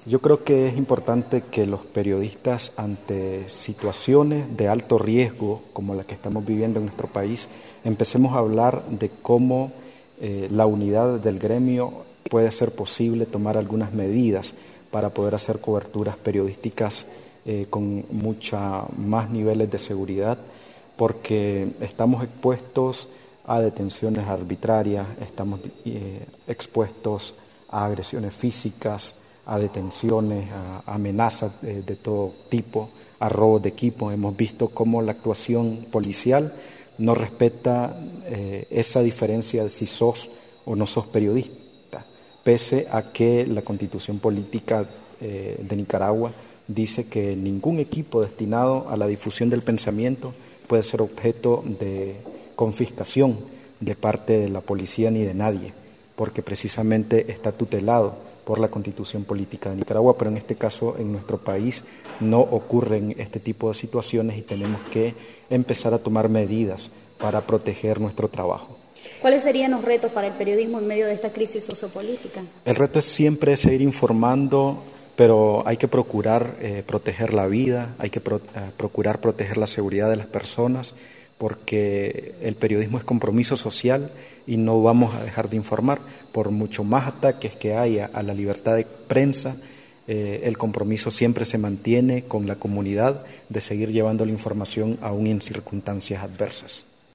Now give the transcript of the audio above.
Yo creo que es importante que los periodistas, ante situaciones de alto riesgo como la que estamos viviendo en nuestro país, empecemos a hablar de cómo la unidad del gremio puede hacer posible tomar algunas medidas para poder hacer coberturas periodísticas con mucha más niveles de seguridad, porque estamos expuestos a detenciones arbitrarias, estamos expuestos a agresiones físicas, a detenciones, a amenazas de todo tipo, a robos de equipo. Hemos visto cómo la actuación policial no respeta esa diferencia de si sos o no sos periodista, pese a que la Constitución Política de Nicaragua dice que ningún equipo destinado a la difusión del pensamiento puede ser objeto de confiscación de parte de la policía ni de nadie, porque precisamente está tutelado por la Constitución Política de Nicaragua, pero en este caso en nuestro país no ocurren este tipo de situaciones y tenemos que empezar a tomar medidas para proteger nuestro trabajo. ¿Cuáles serían los retos para el periodismo en medio de esta crisis sociopolítica? El reto es siempre seguir informando, pero hay que procurar proteger la vida, hay que procurar proteger la seguridad de las personas, porque el periodismo es compromiso social y no vamos a dejar de informar. Por mucho más ataques que haya a la libertad de prensa, el compromiso siempre se mantiene con la comunidad de seguir llevando la información aún en circunstancias adversas.